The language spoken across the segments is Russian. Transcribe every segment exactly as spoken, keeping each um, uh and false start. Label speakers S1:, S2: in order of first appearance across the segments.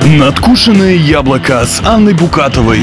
S1: Надкушенное яблоко с Анной Букатовой.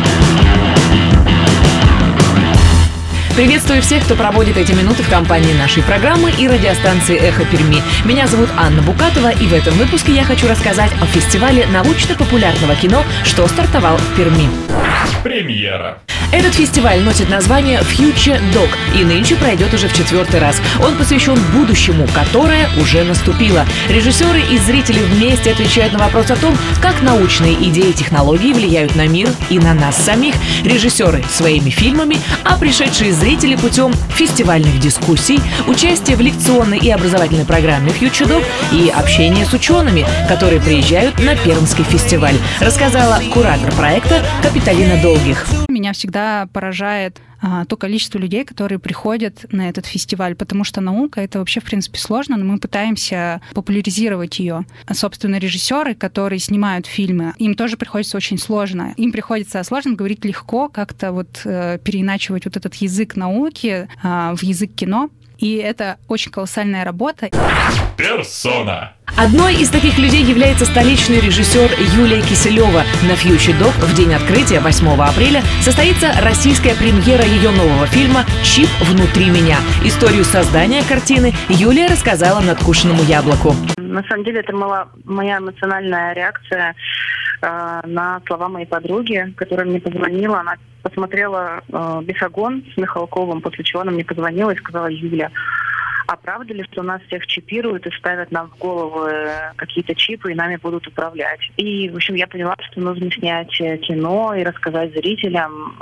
S2: Приветствую всех, кто проводит эти минуты в компании нашей программы и радиостанции «Эхо Перми». Меня зовут Анна Букатова, и в этом выпуске я хочу рассказать о фестивале научно-популярного кино, что стартовал в Перми.
S3: Премьера.
S2: Этот фестиваль носит название Future Doc и нынче пройдет уже в четвертый раз. Он посвящен будущему, которое уже наступило. Режиссеры и зрители вместе отвечают на вопрос о том, как научные идеи и технологии влияют на мир и на нас самих. Режиссеры своими фильмами, а пришедшие зрители путем фестивальных дискуссий, участие в лекционной и образовательной программе Future Doc и общение с учеными, которые приезжают на Пермский фестиваль, рассказала куратор проекта Капиталина Долгих.
S4: Меня всегда поражает а, то количество людей, которые приходят на этот фестиваль, потому что наука — это вообще, в принципе, сложно, но мы пытаемся популяризировать ее. А, собственно, режиссеры, которые снимают фильмы, им тоже приходится очень сложно. Им приходится сложно говорить легко, как-то вот э, переиначивать вот этот язык науки э, в язык кино. И это очень колоссальная работа.
S3: Персона.
S2: Одной из таких людей является столичный режиссер Юлия Киселева. На Future Doc в день открытия, восьмого апреля, состоится российская премьера ее нового фильма «Чип внутри меня». Историю создания картины Юлия рассказала надкушенному яблоку.
S5: На самом деле, это была моя эмоциональная реакция э, на слова моей подруги, которая мне позвонила. Она посмотрела э, «Бесогон» с Михалковым, после чего она мне позвонила и сказала: «Юля, а правда ли, что нас всех чипируют и ставят нам в голову какие-то чипы и нами будут управлять?» И, в общем, я поняла, что нужно снять кино и рассказать зрителям,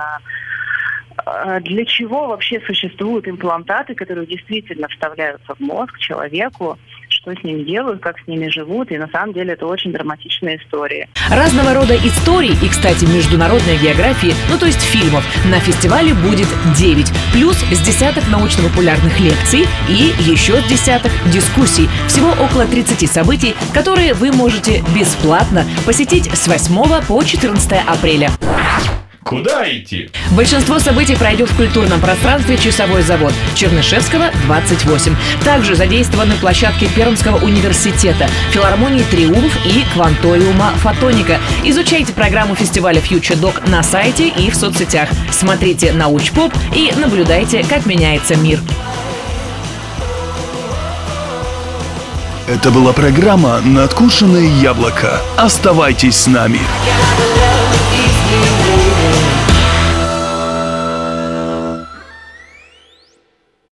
S5: для чего вообще существуют имплантаты, которые действительно вставляются в мозг человеку, что с ними делают, как с ними живут. И на самом деле это очень драматичная история.
S2: Разного рода историй и, кстати, международной географии, ну то есть фильмов, на фестивале будет девять. Плюс с десяток научно-популярных лекций и еще с десяток дискуссий. Всего около тридцати событий, которые вы можете бесплатно посетить с восьмого по четырнадцатое апреля.
S3: Куда идти?
S2: Большинство событий пройдет в культурном пространстве «Часовой завод» Чернышевского, двадцать восемь. Также задействованы площадки Пермского университета, филармонии «Триумф» и кванториума «Фотоника». Изучайте программу фестиваля Future Doc на сайте и в соцсетях. Смотрите «Научпоп» и наблюдайте, как меняется мир.
S1: Это была программа «Надкушенное яблоко». Оставайтесь с нами.